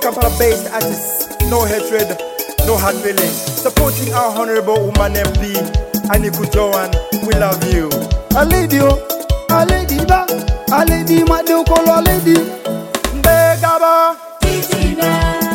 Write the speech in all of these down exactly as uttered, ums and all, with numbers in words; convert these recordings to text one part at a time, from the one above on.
Kampala-based artists, no hatred, no hard feelings. Supporting our honorable woman M P, Aniku Joan, we love you. A lady, a lady ba, a lady ma de kolo a lady. Mbegaba, Titina,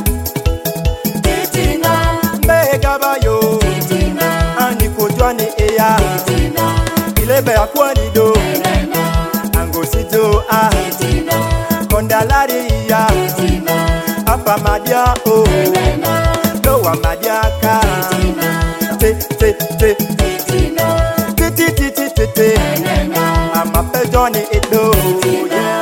Titina, Mbegaba yo, Titina, Aniku Joan eya, Titina, Ilebe akwani do, Elena, Angosido ah, Titina, Kondalari ya, Titina, Apa madia oh, Elena, Lowa madiaka, te te te, Titina, te te te te te te. Elena, I'm a pe Johnny Edo, yeah.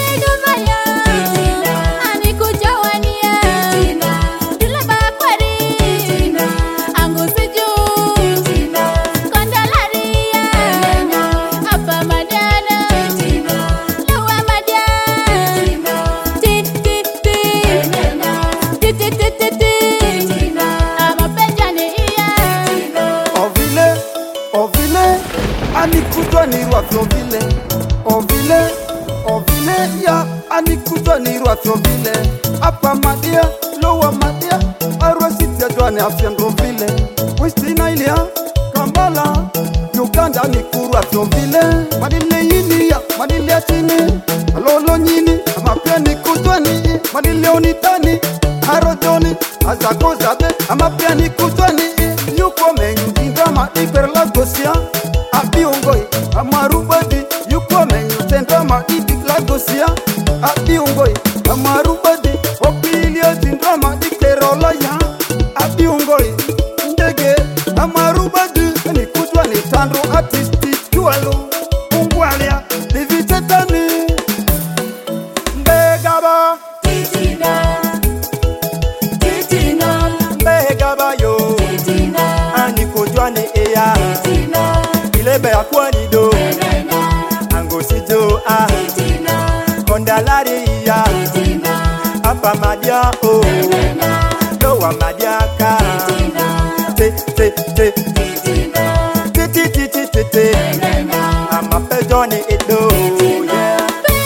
Aniku Joan iru afi ovile, ovile, ovile ya. Aniku Joan iru afi ovile. Apa madia, lowa madia. Arwa sitia Joan afi ovile. Westina ilia, Kampala, Uganda Aniku iru afi ovile. Madile yini ya, madile chini. Alolo nyini, amapia Aniku Joan. Madile onitani, harodoni. Azako zabe, amapia Aniku Joan. Yuko menyu dingama iperla gosia. Abi ungoi, amarubadi, yuko menyu tendama idik lagosia. Abi ungoi, amarubadi, opilio tindama ikerola ya. Abi ungoi, ndege, amarubadi, ni kutwa ni tandro artisti jualo. Ungwalia, divitetani. Mbegaba, Titina, Titina, Mbegaba yo, Titina, Aniku Joan eya, Titina, Ilebe akwani do, Elena, Angosido ah, Titina, Kondalari ya, Titina, Apa madia oh, Elena, Lowa madiaka, te te te, Titina, te te te te te te. Elena, I'm a pe Johnny Edo, yeah.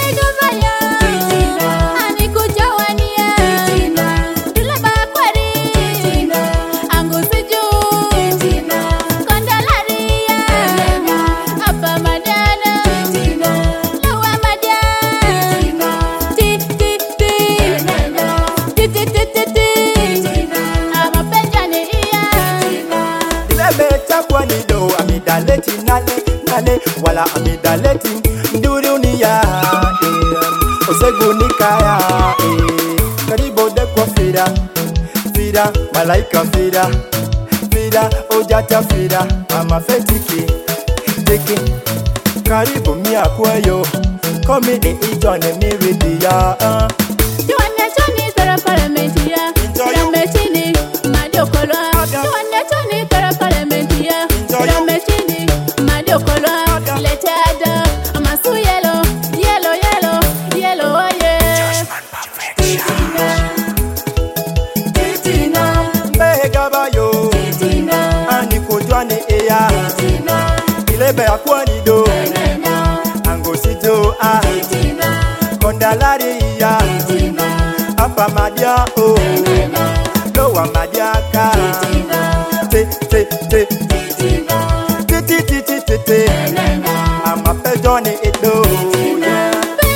Kwanido amidaleti nale nale wala amidaleti nduri unia eh osegu nikaya eh karibo de kwa fira fira malaika fira fira ojata fira amafetiki tiki karibu mia kwayo come de ijone mi redia uh. Joanna Johnny tara paramentia Rametini Madiokola Joanna Johnny tara paramentia Rametini Madiokola Letada Amasu yellow yellow yellow yellow oh yeah Titina, Mbegaba yo Titina, Aniku Joan eya Titina, Ilebe akwanido Elena, Angosido ah, Titina, Kondalari ya, Titina, Apa madia oh, Elena, Lowa madiaka, te te te, Titina, te te te te te te. Elena, I'm a pe Johnny Edo, yeah.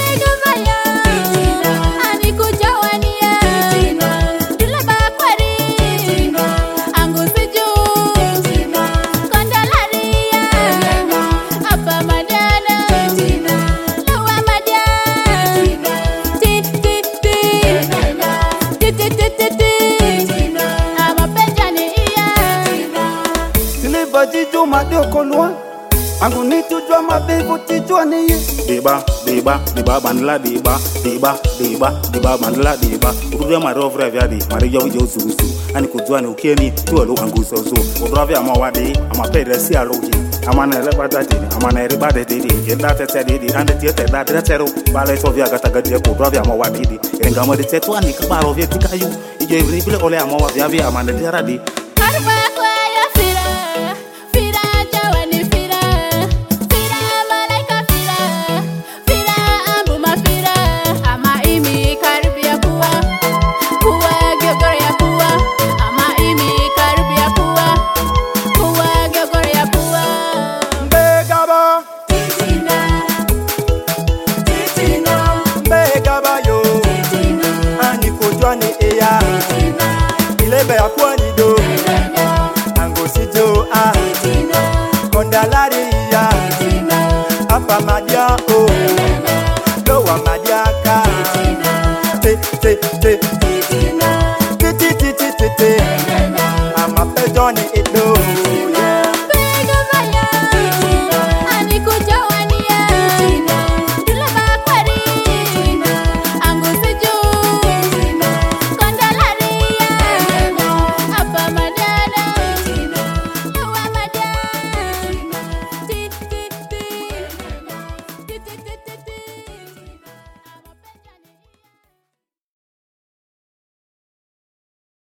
Aniku Joan Titina, Dilaba kwari Titina, Angosijo Titina, Kondalari Elena, Apa madana Titina, Lowa madia Titina, Ti ti ti Elena, Ti ti ti ti ti Titina, Ama penjani iya Tile baji jo ma de kolwa. Angu ni tujwa mabevu tijwa ni ye. Deba, deba, deba bandla deba, deba, deba, deba bandla deba. Urudia marovra vyadi, mariya ujo zuzu. Ani kujua ni ukeni, tuwa lu angusa uzu. Udravya ama wadi, ama pedre si aluji. Ama na eleba dati, ama na eriba de didi. Yenda tete didi, ande tiete da dretero. Bale sovya gata gadia kudravya ama wadidi. Engama de tetu ani kabaro vya tikayu. Ijo ivri bile ole ama wavya vya ama na diradi. Karba kwa ya fira Fira Joan fira Fira malaika fira Fira ambu mafira Ama imi karibia kuwa Kuwa Apa madia oh